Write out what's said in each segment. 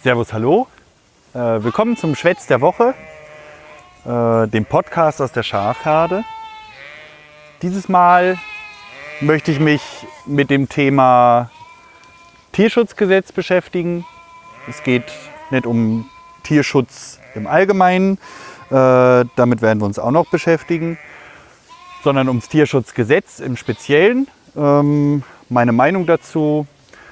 Servus, hallo. Willkommen zum Schwätz der Woche, dem Podcast aus der Schafherde. Dieses Mal möchte ich mich mit dem Thema Tierschutzgesetz beschäftigen. Es geht nicht um Tierschutz im Allgemeinen, damit werden wir uns auch noch beschäftigen, sondern ums Tierschutzgesetz im Speziellen. Meine Meinung dazu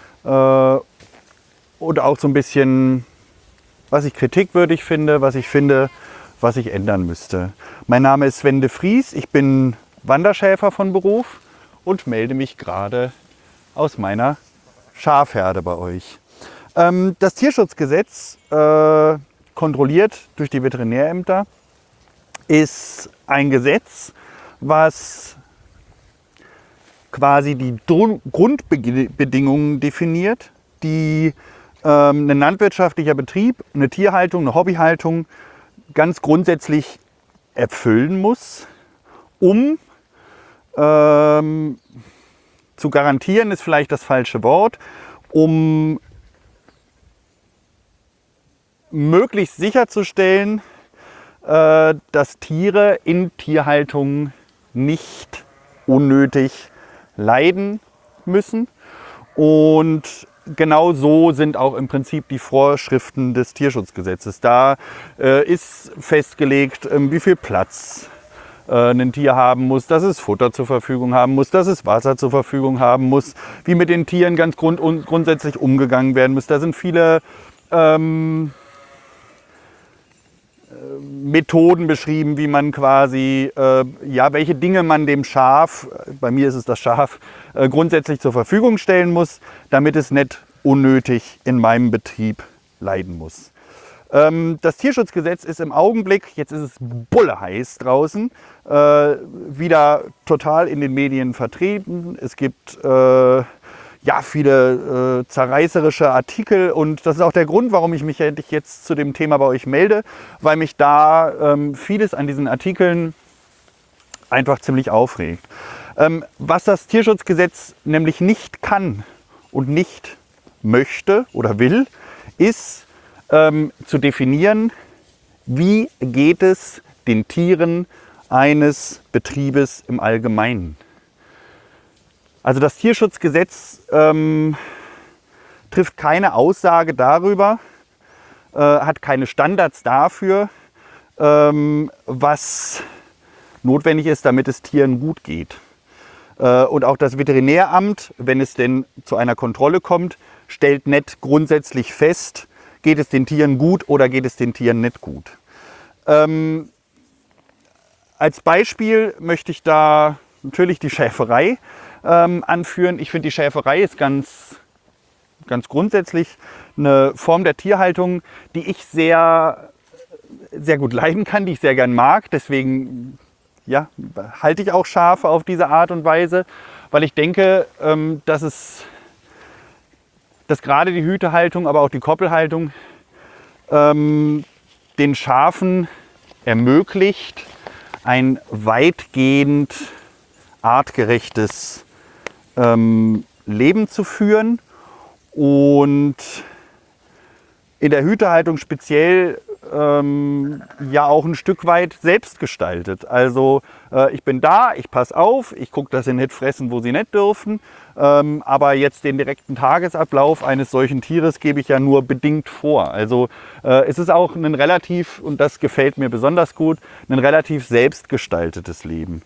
und auch so ein bisschen, was ich kritikwürdig finde, was ich finde, was ich ändern müsste. Mein Name ist Sven de Vries, ich bin Wanderschäfer von Beruf und melde mich gerade aus meiner Schafherde bei euch. Das Tierschutzgesetz, kontrolliert durch die Veterinärämter, ist ein Gesetz, was quasi die Grundbedingungen definiert, die ein landwirtschaftlicher Betrieb, eine Tierhaltung, eine Hobbyhaltung ganz grundsätzlich erfüllen muss, um zu garantieren, ist vielleicht das falsche Wort, um möglichst sicherzustellen, dass Tiere in Tierhaltung nicht unnötig leiden müssen. Und genau so sind auch im Prinzip die Vorschriften des Tierschutzgesetzes. Da ist festgelegt, wie viel Platz ein Tier haben muss, dass es Futter zur Verfügung haben muss, dass es Wasser zur Verfügung haben muss, wie mit den Tieren ganz grundsätzlich umgegangen werden muss. Da sind viele Methoden beschrieben, wie man quasi, welche Dinge man dem Schaf, bei mir ist es das Schaf, grundsätzlich zur Verfügung stellen muss, damit es nicht unnötig in meinem Betrieb leiden muss. Das Tierschutzgesetz ist im Augenblick, jetzt ist es bulleheiß draußen, wieder total in den Medien vertreten. Es gibt viele zerreißerische Artikel und das ist auch der Grund, warum ich mich jetzt zu dem Thema bei euch melde, weil mich da vieles an diesen Artikeln einfach ziemlich aufregt. Was das Tierschutzgesetz nämlich nicht kann und nicht möchte oder will, ist zu definieren, wie geht es den Tieren eines Betriebes im Allgemeinen. Also das Tierschutzgesetz trifft keine Aussage darüber, hat keine Standards dafür, was notwendig ist, damit es Tieren gut geht. Und auch das Veterinäramt, wenn es denn zu einer Kontrolle kommt, stellt nicht grundsätzlich fest, geht es den Tieren gut oder geht es den Tieren nicht gut. Als Beispiel möchte ich da natürlich die Schäferei anführen. Ich finde, die Schäferei ist ganz grundsätzlich eine Form der Tierhaltung, die ich sehr, sehr gut leiden kann, die ich sehr gern mag. Deswegen halte ich auch Schafe auf diese Art und Weise, weil ich denke, dass gerade die Hütehaltung, aber auch die Koppelhaltung den Schafen ermöglicht, ein weitgehend artgerechtes Leben zu führen und in der Hütehaltung speziell auch ein Stück weit selbst gestaltet. Also ich bin da, ich passe auf, ich gucke, dass sie nicht fressen, wo sie nicht dürfen, aber jetzt den direkten Tagesablauf eines solchen Tieres gebe ich ja nur bedingt vor. Also es ist auch ein relativ, und das gefällt mir besonders gut, ein relativ selbstgestaltetes Leben.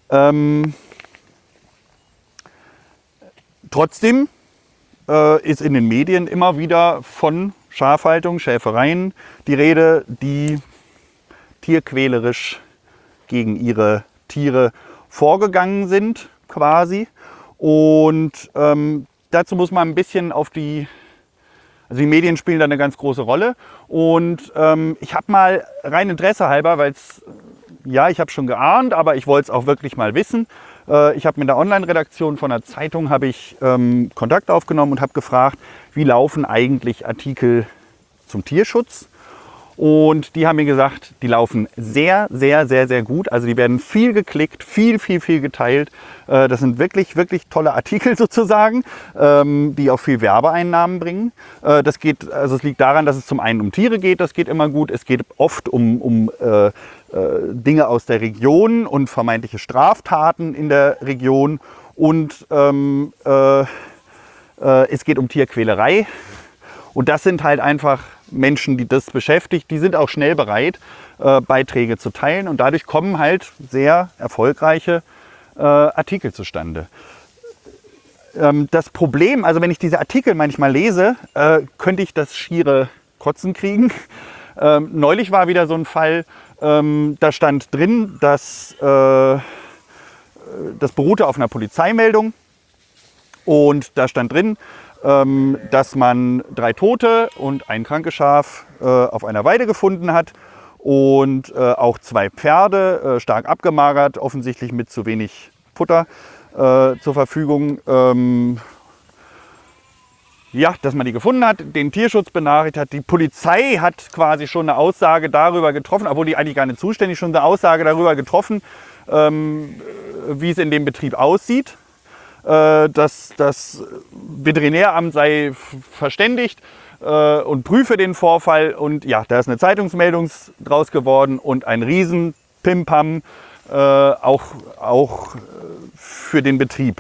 Trotzdem ist in den Medien immer wieder von Schafhaltung, Schäfereien die Rede, die tierquälerisch gegen ihre Tiere vorgegangen sind, quasi. Und dazu muss man ein bisschen also die Medien spielen da eine ganz große Rolle. Und ich habe mal rein Interesse halber, weil ich habe schon geahnt, aber ich wollte es auch wirklich mal wissen. Ich habe mit der Online-Redaktion von einer Zeitung Kontakt aufgenommen und habe gefragt, wie laufen eigentlich Artikel zum Tierschutz. Und die haben mir gesagt, die laufen sehr, sehr, sehr, sehr gut. Also die werden viel geklickt, viel geteilt. Das sind wirklich, wirklich tolle Artikel sozusagen, die auch viel Werbeeinnahmen bringen. Das geht, also es liegt daran, dass es zum einen um Tiere geht, das geht immer gut. Es geht oft um Dinge aus der Region und vermeintliche Straftaten in der Region. Und es geht um Tierquälerei. Und das sind halt einfach Menschen, die das beschäftigt, die sind auch schnell bereit, Beiträge zu teilen. Und dadurch kommen halt sehr erfolgreiche Artikel zustande. Das Problem, also wenn ich diese Artikel manchmal lese, könnte ich das schiere Kotzen kriegen. Neulich war wieder so ein Fall, da stand drin, dass das beruhte auf einer Polizeimeldung. Und da stand drin, dass man 3 Tote und ein krankes Schaf auf einer Weide gefunden hat und auch 2 Pferde, stark abgemagert, offensichtlich mit zu wenig Futter zur Verfügung. Ja, dass man die gefunden hat, den Tierschutz benachrichtigt hat. Die Polizei hat quasi schon eine Aussage darüber getroffen, obwohl die eigentlich gar nicht zuständig, schon eine Aussage darüber getroffen, wie es in dem Betrieb aussieht. Dass das Veterinäramt sei verständigt und prüfe den Vorfall. Und ja, da ist eine Zeitungsmeldung draus geworden und ein riesen Pimpam auch für den Betrieb.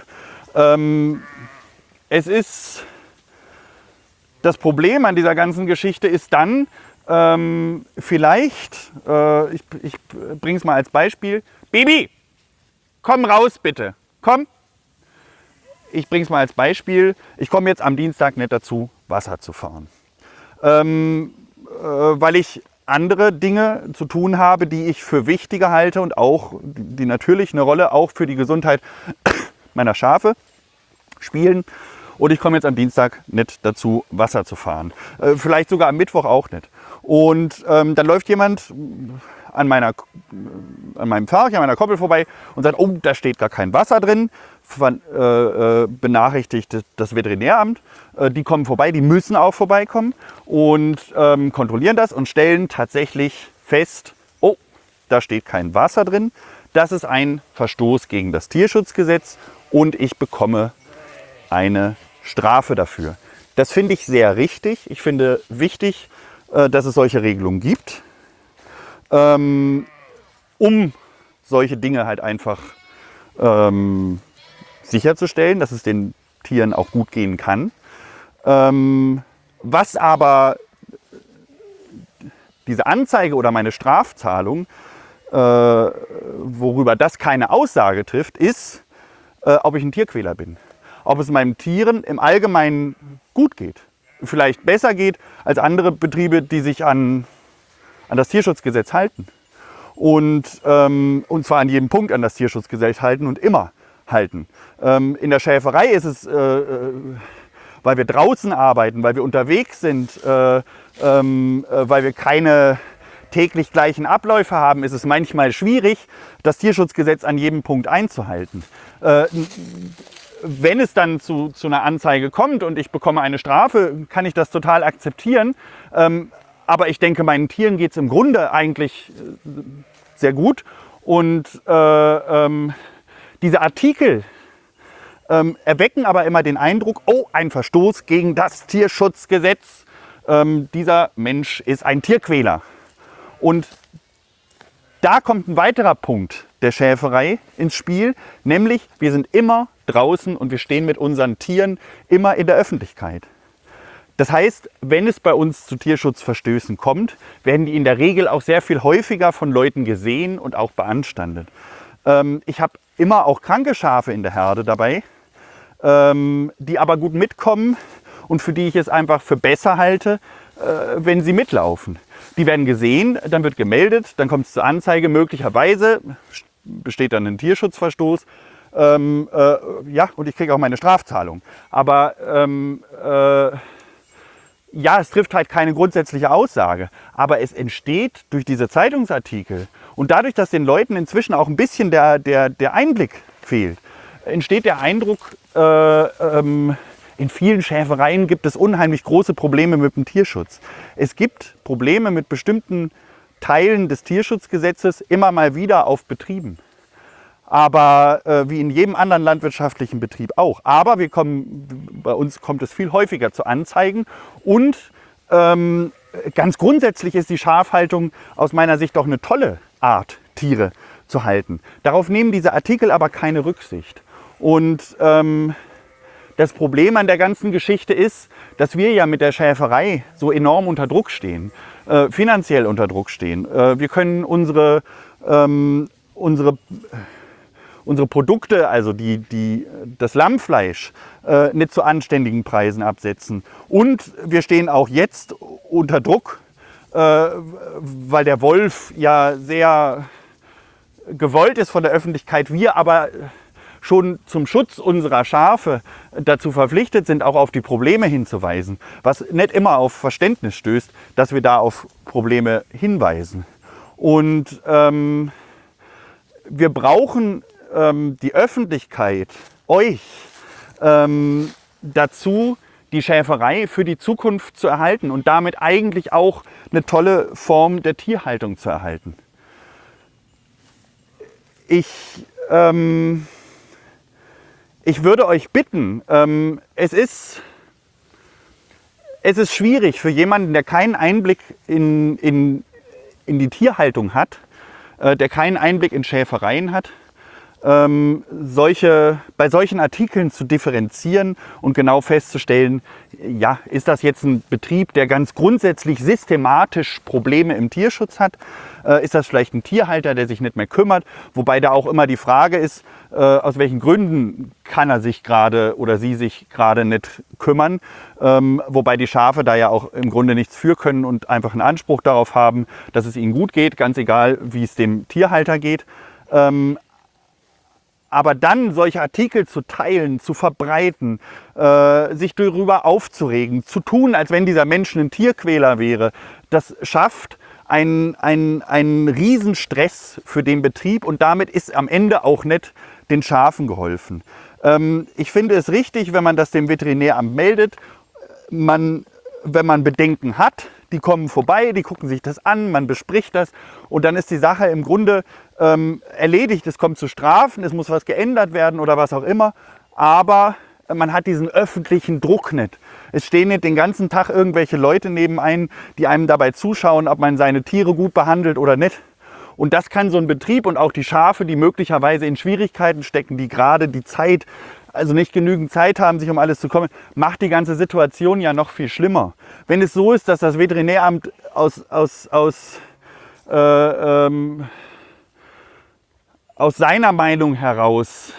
Das Problem an dieser ganzen Geschichte ist dann, vielleicht, ich bringe es mal als Beispiel, Baby, komm raus bitte, komm. Ich bringe es mal als Beispiel. Ich komme jetzt am Dienstag nicht dazu, Wasser zu fahren. Weil ich andere Dinge zu tun habe, die ich für wichtiger halte und auch, die natürlich eine Rolle auch für die Gesundheit meiner Schafe spielen. Und ich komme jetzt am Dienstag nicht dazu, Wasser zu fahren. Vielleicht sogar am Mittwoch auch nicht. Und dann läuft jemand an meinem Pfarrchen, an meiner Koppel vorbei und sagt, oh, da steht gar kein Wasser drin. Benachrichtigt das Veterinäramt. Die kommen vorbei, die müssen auch vorbeikommen und kontrollieren das und stellen tatsächlich fest, oh, da steht kein Wasser drin. Das ist ein Verstoß gegen das Tierschutzgesetz und ich bekomme eine Strafe dafür. Das finde ich sehr richtig. Ich finde wichtig, dass es solche Regelungen gibt, um solche Dinge halt einfach sicherzustellen, dass es den Tieren auch gut gehen kann. Was aber diese Anzeige oder meine Strafzahlung, worüber das keine Aussage trifft, ist, ob ich ein Tierquäler bin. Ob es meinen Tieren im Allgemeinen gut geht. Vielleicht besser geht als andere Betriebe, die sich an das Tierschutzgesetz halten. Und zwar an jedem Punkt an das Tierschutzgesetz halten und immer halten. In der Schäferei ist es, weil wir draußen arbeiten, weil wir unterwegs sind, weil wir keine täglich gleichen Abläufe haben, ist es manchmal schwierig, das Tierschutzgesetz an jedem Punkt einzuhalten. Wenn es dann zu einer Anzeige kommt und ich bekomme eine Strafe, kann ich das total akzeptieren. Aber ich denke, meinen Tieren geht es im Grunde eigentlich sehr gut. Und diese Artikel erwecken aber immer den Eindruck, oh, ein Verstoß gegen das Tierschutzgesetz. Dieser Mensch ist ein Tierquäler. Und da kommt ein weiterer Punkt der Schäferei ins Spiel, nämlich wir sind immer draußen und wir stehen mit unseren Tieren immer in der Öffentlichkeit. Das heißt, wenn es bei uns zu Tierschutzverstößen kommt, werden die in der Regel auch sehr viel häufiger von Leuten gesehen und auch beanstandet. Ich habe immer auch kranke Schafe in der Herde dabei, die aber gut mitkommen und für die ich es einfach für besser halte, wenn sie mitlaufen. Die werden gesehen, dann wird gemeldet, dann kommt es zur Anzeige, möglicherweise besteht dann ein Tierschutzverstoß. Ja, und ich kriege auch meine Strafzahlung. Aber ja, es trifft halt keine grundsätzliche Aussage. Aber es entsteht durch diese Zeitungsartikel und dadurch, dass den Leuten inzwischen auch ein bisschen der Einblick fehlt, entsteht der Eindruck, in vielen Schäfereien gibt es unheimlich große Probleme mit dem Tierschutz. Es gibt Probleme mit bestimmten Teilen des Tierschutzgesetzes immer mal wieder auf Betrieben. Aber wie in jedem anderen landwirtschaftlichen Betrieb auch. Aber bei uns kommt es viel häufiger zu Anzeigen. Und ganz grundsätzlich ist die Schafhaltung aus meiner Sicht doch eine tolle Art, Tiere zu halten. Darauf nehmen diese Artikel aber keine Rücksicht. Und das Problem an der ganzen Geschichte ist, dass wir ja mit der Schäferei so enorm unter Druck stehen, finanziell unter Druck stehen. Wir können unsere Produkte, also das Lammfleisch, nicht zu anständigen Preisen absetzen. Und wir stehen auch jetzt unter Druck, weil der Wolf ja sehr gewollt ist von der Öffentlichkeit, wir aber schon zum Schutz unserer Schafe dazu verpflichtet sind, auch auf die Probleme hinzuweisen, was nicht immer auf Verständnis stößt, dass wir da auf Probleme hinweisen. Und wir brauchen die Öffentlichkeit, euch, dazu, die Schäferei für die Zukunft zu erhalten und damit eigentlich auch eine tolle Form der Tierhaltung zu erhalten. Ich würde euch bitten, es ist schwierig für jemanden, der keinen Einblick in die Tierhaltung hat, der keinen Einblick in Schäfereien hat, bei solchen Artikeln zu differenzieren und genau festzustellen, ja, ist das jetzt ein Betrieb, der ganz grundsätzlich systematisch Probleme im Tierschutz hat? Ist das vielleicht ein Tierhalter, der sich nicht mehr kümmert? Wobei da auch immer die Frage ist, aus welchen Gründen kann er sich gerade oder sie sich gerade nicht kümmern? Wobei die Schafe da ja auch im Grunde nichts für können und einfach einen Anspruch darauf haben, dass es ihnen gut geht, ganz egal, wie es dem Tierhalter geht. Aber dann solche Artikel zu teilen, zu verbreiten, sich darüber aufzuregen, zu tun, als wenn dieser Mensch ein Tierquäler wäre, das schafft einen Riesenstress für den Betrieb und damit ist am Ende auch nicht den Schafen geholfen. Ich finde es richtig, wenn man das dem Veterinäramt meldet, wenn man Bedenken hat, die kommen vorbei, die gucken sich das an, man bespricht das und dann ist die Sache im Grunde erledigt. Es kommt zu Strafen, es muss was geändert werden oder was auch immer, aber man hat diesen öffentlichen Druck nicht. Es stehen nicht den ganzen Tag irgendwelche Leute neben einem, die einem dabei zuschauen, ob man seine Tiere gut behandelt oder nicht. Und das kann so ein Betrieb und auch die Schafe, die möglicherweise in Schwierigkeiten stecken, die gerade die Zeit, also nicht genügend Zeit haben, sich um alles zu kümmern, macht die ganze Situation ja noch viel schlimmer. Wenn es so ist, dass das Veterinäramt aus seiner Meinung heraus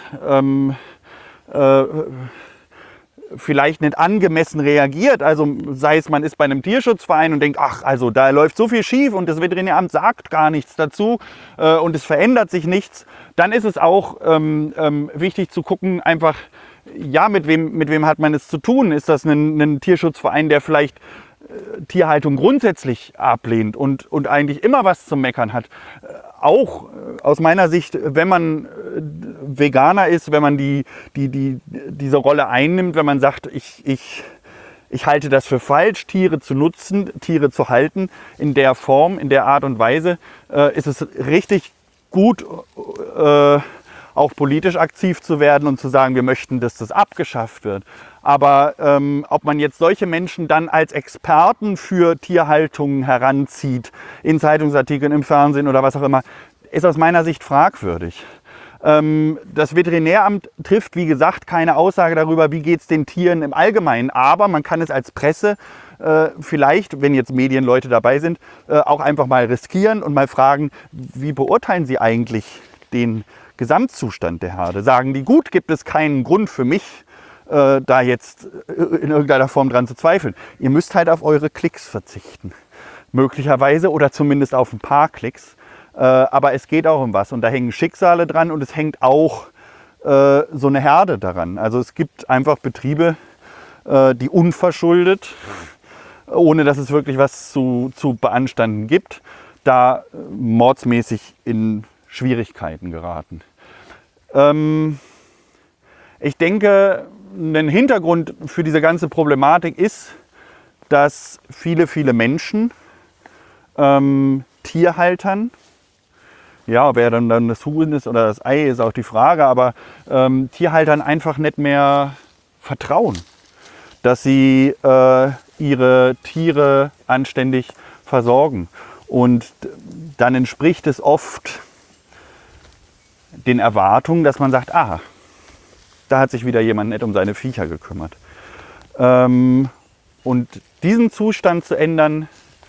vielleicht nicht angemessen reagiert, also sei es, man ist bei einem Tierschutzverein und denkt, ach, also da läuft so viel schief und das Veterinäramt sagt gar nichts dazu und es verändert sich nichts, dann ist es auch wichtig zu gucken, einfach, ja, mit wem hat man es zu tun? Ist das ein Tierschutzverein, der vielleicht Tierhaltung grundsätzlich ablehnt und eigentlich immer was zum Meckern hat? Auch aus meiner Sicht, wenn man Veganer ist, wenn man diese Rolle einnimmt, wenn man sagt, ich halte das für falsch, Tiere zu nutzen, Tiere zu halten, in der Form, in der Art und Weise, ist es richtig gut, auch politisch aktiv zu werden und zu sagen, wir möchten, dass das abgeschafft wird. Aber ob man jetzt solche Menschen dann als Experten für Tierhaltung heranzieht, in Zeitungsartikeln, im Fernsehen oder was auch immer, ist aus meiner Sicht fragwürdig. Das Veterinäramt trifft, wie gesagt, keine Aussage darüber, wie geht es den Tieren im Allgemeinen. Aber man kann es als Presse vielleicht, wenn jetzt Medienleute dabei sind, auch einfach mal riskieren und mal fragen, wie beurteilen Sie eigentlich den Gesamtzustand der Herde? Sagen die, gut, gibt es keinen Grund für mich, da jetzt in irgendeiner Form dran zu zweifeln. Ihr müsst halt auf eure Klicks verzichten. Möglicherweise oder zumindest auf ein paar Klicks. Aber es geht auch um was und da hängen Schicksale dran und es hängt auch so eine Herde daran. Also es gibt einfach Betriebe, die unverschuldet, ohne dass es wirklich was zu beanstanden gibt, da mordsmäßig in Schwierigkeiten geraten. Ich denke, ein Hintergrund für diese ganze Problematik ist, dass viele Menschen Tierhaltern, ja, wer dann das Huhn ist oder das Ei, ist auch die Frage, aber Tierhaltern einfach nicht mehr vertrauen, dass sie ihre Tiere anständig versorgen. Und dann entspricht es oft den Erwartungen, dass man sagt, aha, da hat sich wieder jemand nicht um seine Viecher gekümmert. Und diesen Zustand zu ändern,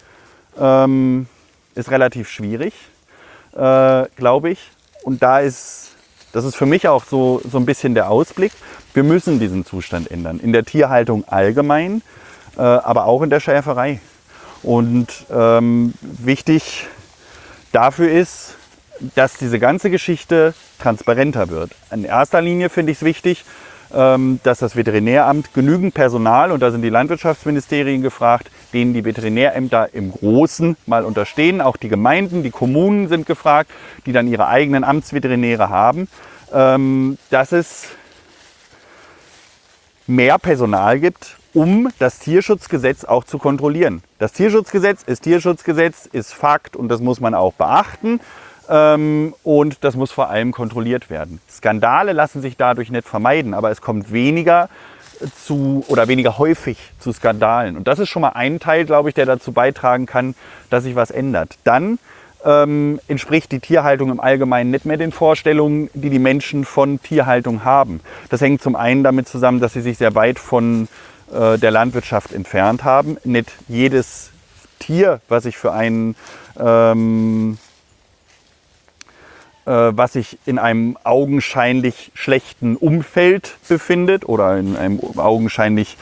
ist relativ schwierig, glaube ich. Und das ist für mich auch so ein bisschen der Ausblick. Wir müssen diesen Zustand ändern. In der Tierhaltung allgemein, aber auch in der Schäferei. Und wichtig dafür ist, dass diese ganze Geschichte transparenter wird. In erster Linie finde ich es wichtig, dass das Veterinäramt genügend Personal, und da sind die Landwirtschaftsministerien gefragt, denen die Veterinärämter im Großen mal unterstehen. Auch die Gemeinden, die Kommunen sind gefragt, die dann ihre eigenen Amtsveterinäre haben, dass es mehr Personal gibt, um das Tierschutzgesetz auch zu kontrollieren. Das Tierschutzgesetz, ist Fakt und das muss man auch beachten. Und das muss vor allem kontrolliert werden. Skandale lassen sich dadurch nicht vermeiden, aber es kommt weniger häufig zu Skandalen. Und das ist schon mal ein Teil, glaube ich, der dazu beitragen kann, dass sich was ändert. Dann entspricht die Tierhaltung im Allgemeinen nicht mehr den Vorstellungen, die die Menschen von Tierhaltung haben. Das hängt zum einen damit zusammen, dass sie sich sehr weit von der Landwirtschaft entfernt haben. Nicht jedes Tier, was sich in einem augenscheinlich schlechten Umfeld befindet oder in einem augenscheinlich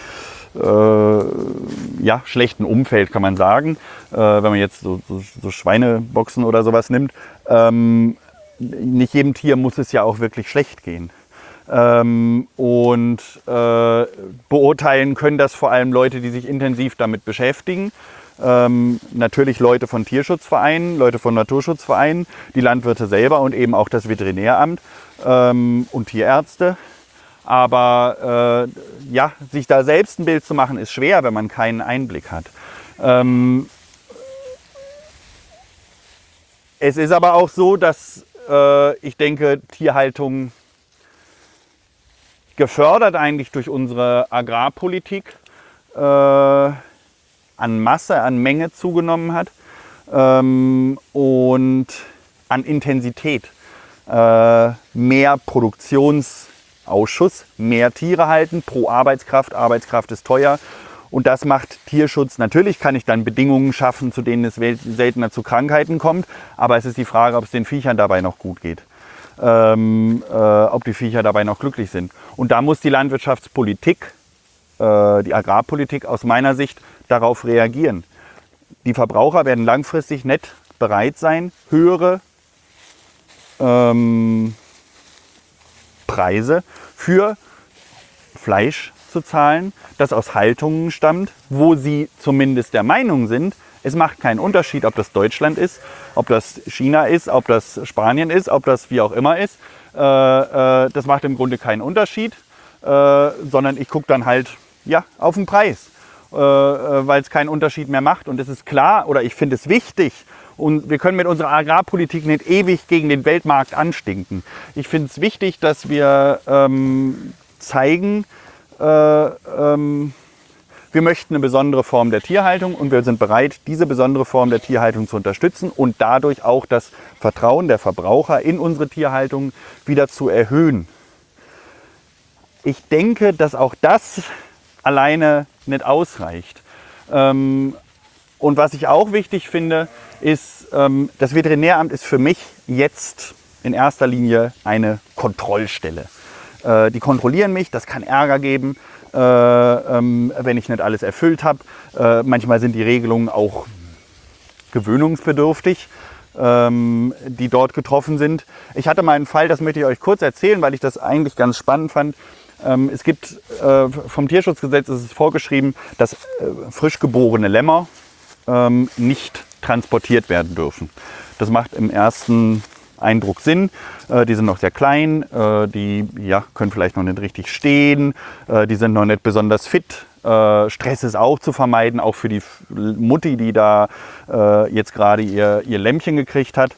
schlechten Umfeld, kann man sagen. Wenn man jetzt so Schweineboxen oder sowas nimmt, nicht jedem Tier muss es ja auch wirklich schlecht gehen. Beurteilen können das vor allem Leute, die sich intensiv damit beschäftigen. Natürlich Leute von Tierschutzvereinen, Leute von Naturschutzvereinen, die Landwirte selber und eben auch das Veterinäramt und Tierärzte. Aber sich da selbst ein Bild zu machen, ist schwer, wenn man keinen Einblick hat. Es ist aber auch so, dass ich denke, Tierhaltung gefördert eigentlich durch unsere Agrarpolitik an Masse, an Menge zugenommen hat und an Intensität. Mehr Produktionsausschuss, mehr Tiere halten pro Arbeitskraft. Arbeitskraft ist teuer und das macht Tierschutz. Natürlich kann ich dann Bedingungen schaffen, zu denen es seltener zu Krankheiten kommt, aber es ist die Frage, ob es den Viechern dabei noch gut geht. Ob die Viecher dabei noch glücklich sind. Und da muss die Landwirtschaftspolitik, die Agrarpolitik aus meiner Sicht darauf reagieren. Die Verbraucher werden langfristig nicht bereit sein, höhere Preise für Fleisch zu zahlen, das aus Haltungen stammt, wo sie zumindest der Meinung sind, es macht keinen Unterschied, ob das Deutschland ist, ob das China ist, ob das Spanien ist, ob das wie auch immer ist. Das macht im Grunde keinen Unterschied, sondern ich gucke dann halt auf den Preis, weil es keinen Unterschied mehr macht. Und es ist klar, oder ich finde es wichtig, und wir können mit unserer Agrarpolitik nicht ewig gegen den Weltmarkt anstinken. Ich finde es wichtig, dass wir zeigen, wir möchten eine besondere Form der Tierhaltung und wir sind bereit, diese besondere Form der Tierhaltung zu unterstützen und dadurch auch das Vertrauen der Verbraucher in unsere Tierhaltung wieder zu erhöhen. Ich denke, dass auch das alleine nicht ausreicht. Und was ich auch wichtig finde, ist, das Veterinäramt ist für mich jetzt in erster Linie eine Kontrollstelle. Die kontrollieren mich, das kann Ärger geben, wenn ich nicht alles erfüllt habe. Manchmal sind die Regelungen auch gewöhnungsbedürftig, die dort getroffen sind. Ich hatte mal einen Fall, das möchte ich euch kurz erzählen, weil ich das eigentlich ganz spannend fand. Es gibt vom Tierschutzgesetz ist es vorgeschrieben, dass frisch geborene Lämmer nicht transportiert werden dürfen. Das macht im ersten Eindruck sind. Die sind noch sehr klein, die können vielleicht noch nicht richtig stehen, die sind noch nicht besonders fit. Stress ist auch zu vermeiden, auch für die Mutti, die da jetzt gerade ihr Lämmchen gekriegt hat.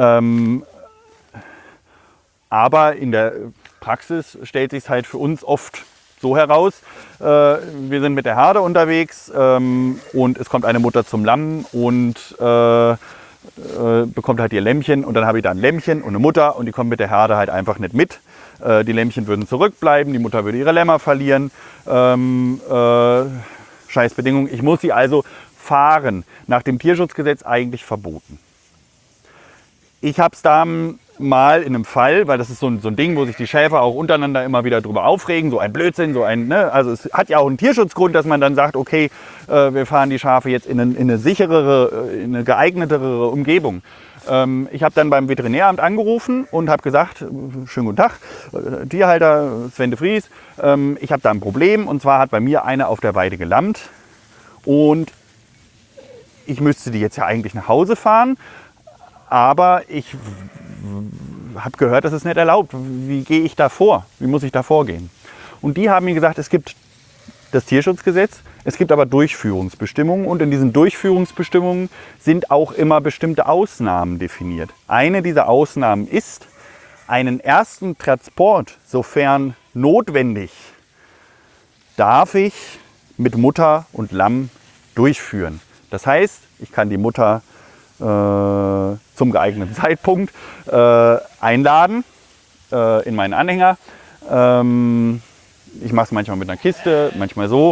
Aber in der Praxis stellt sich es halt für uns oft so heraus, wir sind mit der Herde unterwegs und es kommt eine Mutter zum Lamm und bekommt halt ihr Lämmchen und dann habe ich da ein Lämmchen und eine Mutter und die kommen mit der Herde halt einfach nicht mit. Die Lämmchen würden zurückbleiben, die Mutter würde ihre Lämmer verlieren. Scheiß Bedingungen. Ich muss sie also fahren. Nach dem Tierschutzgesetz eigentlich verboten. Ich habe es da mal in einem Fall, weil das ist so ein Ding, wo sich die Schäfer auch untereinander immer wieder drüber aufregen, so ein Blödsinn, also es hat ja auch einen Tierschutzgrund, dass man dann sagt, okay, wir fahren die Schafe jetzt in eine sicherere, in eine geeignetere Umgebung. Ich habe dann beim Veterinäramt angerufen und habe gesagt, schönen guten Tag, Tierhalter Sven de Vries, ich habe da ein Problem und zwar hat bei mir eine auf der Weide gelammt und ich müsste die jetzt ja eigentlich nach Hause fahren, aber ich habe gehört, das ist nicht erlaubt. Wie gehe ich da vor? Wie muss ich da vorgehen? Und die haben mir gesagt, es gibt das Tierschutzgesetz, es gibt aber Durchführungsbestimmungen und in diesen Durchführungsbestimmungen sind auch immer bestimmte Ausnahmen definiert. Eine dieser Ausnahmen ist, einen ersten Transport, sofern notwendig, darf ich mit Mutter und Lamm durchführen. Das heißt, ich kann die Mutter zum geeigneten Zeitpunkt einladen in meinen Anhänger. Ich mache es manchmal mit einer Kiste, manchmal so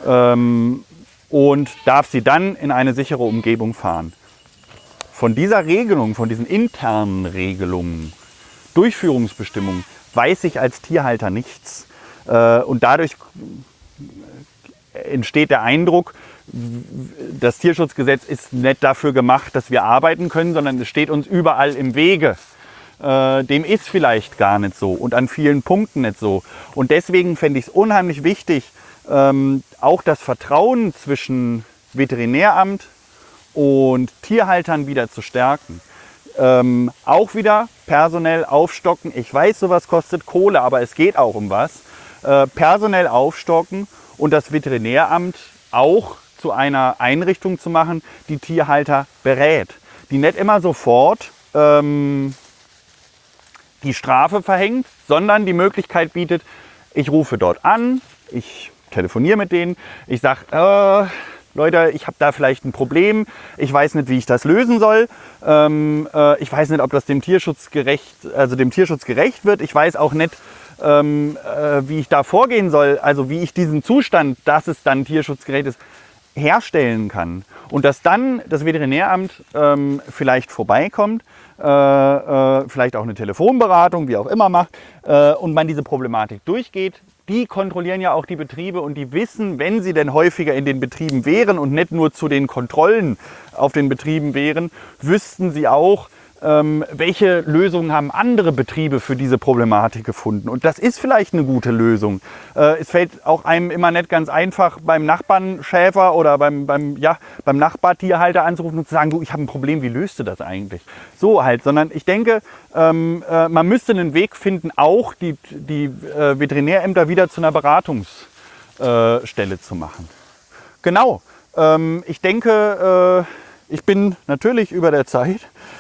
und darf sie dann in eine sichere Umgebung fahren. Von dieser Regelung, von diesen internen Regelungen, Durchführungsbestimmungen, weiß ich als Tierhalter nichts. Und dadurch entsteht der Eindruck, das Tierschutzgesetz ist nicht dafür gemacht, dass wir arbeiten können, sondern es steht uns überall im Wege. Dem ist vielleicht gar nicht so und an vielen Punkten nicht so. Und deswegen fände ich es unheimlich wichtig, auch das Vertrauen zwischen Veterinäramt und Tierhaltern wieder zu stärken. Auch wieder personell aufstocken. Ich weiß, sowas kostet Kohle, aber es geht auch um was. Personell aufstocken und das Veterinäramt auch zu einer Einrichtung zu machen, die Tierhalter berät. Die nicht immer sofort die Strafe verhängt, sondern die Möglichkeit bietet, ich rufe dort an, ich telefoniere mit denen, ich sage, Leute, ich habe da vielleicht ein Problem, ich weiß nicht, wie ich das lösen soll, ich weiß nicht, ob das dem Tierschutz gerecht wird, ich weiß auch nicht, wie ich da vorgehen soll, also wie ich diesen Zustand, dass es dann tierschutzgerecht ist, herstellen kann. Und dass dann das Veterinäramt vielleicht vorbeikommt, vielleicht auch eine Telefonberatung, wie auch immer macht, und man diese Problematik durchgeht. Die kontrollieren ja auch die Betriebe und die wissen, wenn sie denn häufiger in den Betrieben wären und nicht nur zu den Kontrollen auf den Betrieben wären, wüssten sie auch, welche Lösungen haben andere Betriebe für diese Problematik gefunden. Und das ist vielleicht eine gute Lösung. Es fällt auch einem immer nicht ganz einfach, beim Nachbarn-Schäfer oder beim Nachbartierhalter anzurufen und zu sagen, du, ich habe ein Problem, wie löst du das eigentlich? So halt, sondern ich denke, man müsste einen Weg finden, auch die Veterinärämter wieder zu einer Beratungsstelle zu machen. Genau, ich denke, ich bin natürlich über der Zeit.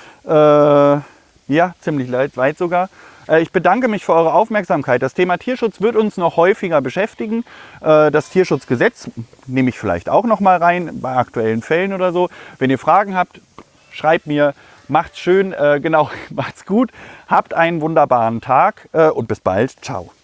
Ziemlich weit sogar. Ich bedanke mich für eure Aufmerksamkeit. Das Thema Tierschutz wird uns noch häufiger beschäftigen. Das Tierschutzgesetz nehme ich vielleicht auch noch mal rein, bei aktuellen Fällen oder so. Wenn ihr Fragen habt, schreibt mir. Macht's schön, macht's gut. Habt einen wunderbaren Tag und bis bald. Ciao.